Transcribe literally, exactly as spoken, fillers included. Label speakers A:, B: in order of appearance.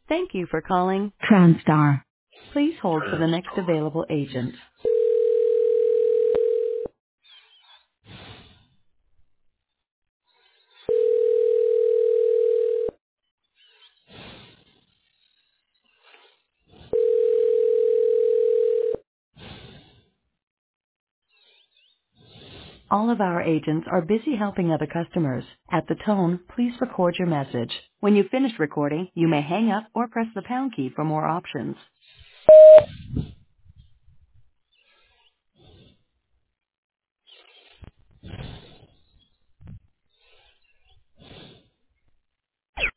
A: Thank you for calling Transtar. Please hold for the next available agent. All of our agents are busy helping other customers. At the tone, please record your message. When you've finished recording, you may hang up or press the pound key for more options.